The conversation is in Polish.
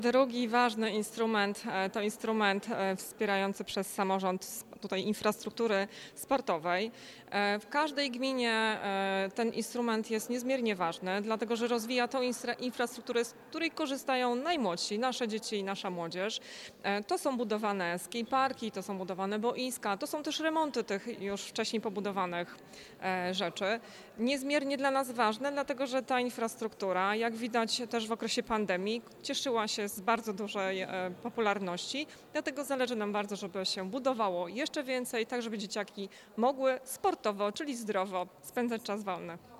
Drugi ważny instrument to instrument wspierający przez samorząd tutaj infrastruktury sportowej. W każdej gminie ten instrument jest niezmiernie ważny, dlatego że rozwija tą infrastrukturę, z której korzystają najmłodsi, nasze dzieci i nasza młodzież. To są budowane skateparki, to są budowane boiska, to są też remonty tych już wcześniej pobudowanych rzeczy. Niezmiernie dla nas ważne, dlatego że ta infrastruktura, jak widać też w okresie pandemii, cieszyła się z bardzo dużej popularności, dlatego zależy nam bardzo, żeby się budowało jeszcze więcej, tak żeby dzieciaki mogły sportowo, czyli zdrowo spędzać czas wolny.